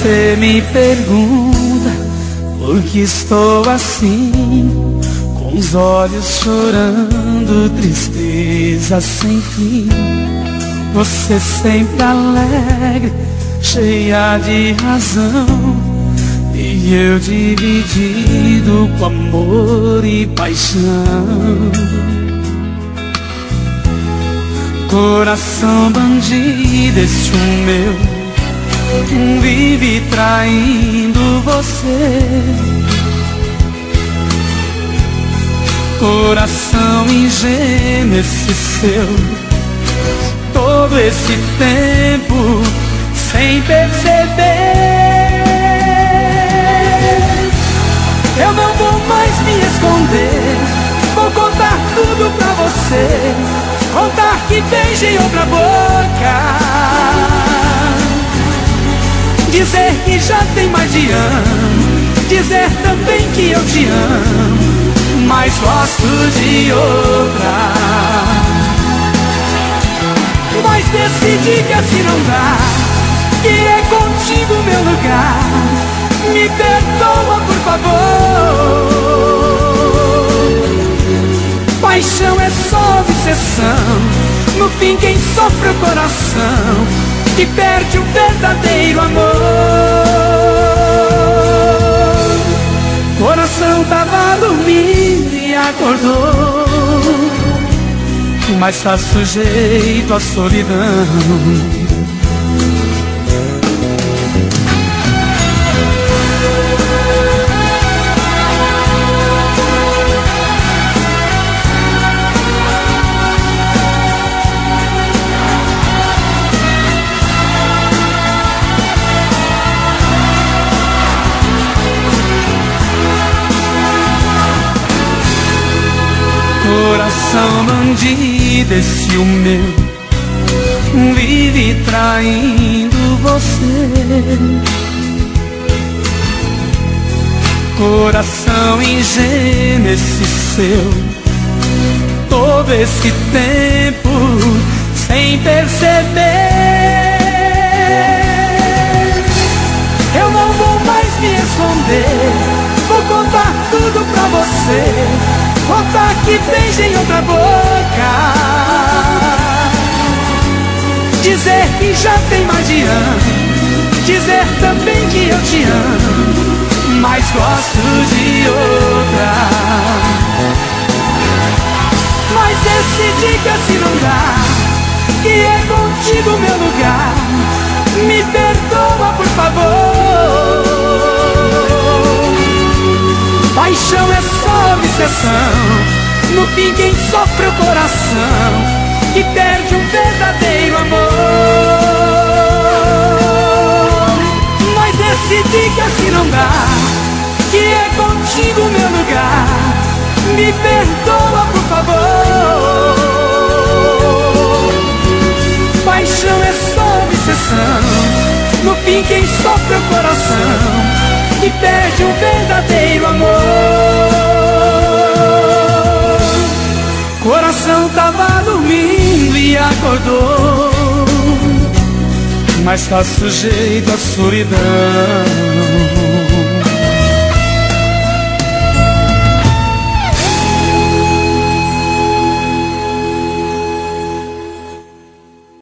Você me pergunta por que estou assim, com os olhos chorando, tristeza sem fim. Você sempre alegre, cheia de razão, e eu dividido com amor e paixão. Coração bandido, este o meu vive traindo você. Coração ingênuo, esse seu, todo esse tempo sem perceber. Eu não vou mais me esconder, vou contar tudo pra você, contar que beijei outra boca, dizer que já tem mais de ano, dizer também que eu te amo, mas gosto de outra. Mas decidi que assim não dá, que é contigo meu lugar. Me perdoa, por favor. Paixão é só obsessão, no fim quem sofre é o coração, que perde o verdadeiro amor. Coração tava dormindo e acordou, mas tá sujeito à solidão. Coração bandido, esse o meu, vive traindo você. Coração ingênuo, esse seu, todo esse tempo sem perceber. Eu não vou mais me esconder, vou contar tudo pra você, contar que beijei outra boca, dizer que já tem mais de ano, dizer também que eu te amo, mas gosto de outra. Mas decidi que assim não dá, que é contigo meu lugar. Me perdoa, por favor. Paixão é só obsessão, no fim quem sofre é o coração, que perde um verdadeiro amor. Mas decidi que assim não dá, que é contigo o meu lugar. Me perdoa, por favor. Paixão é só obsessão, no fim quem sofre é o coração, que perde um verdadeiro amor. Coração tava dormindo e acordou, mas tá sujeito à solidão.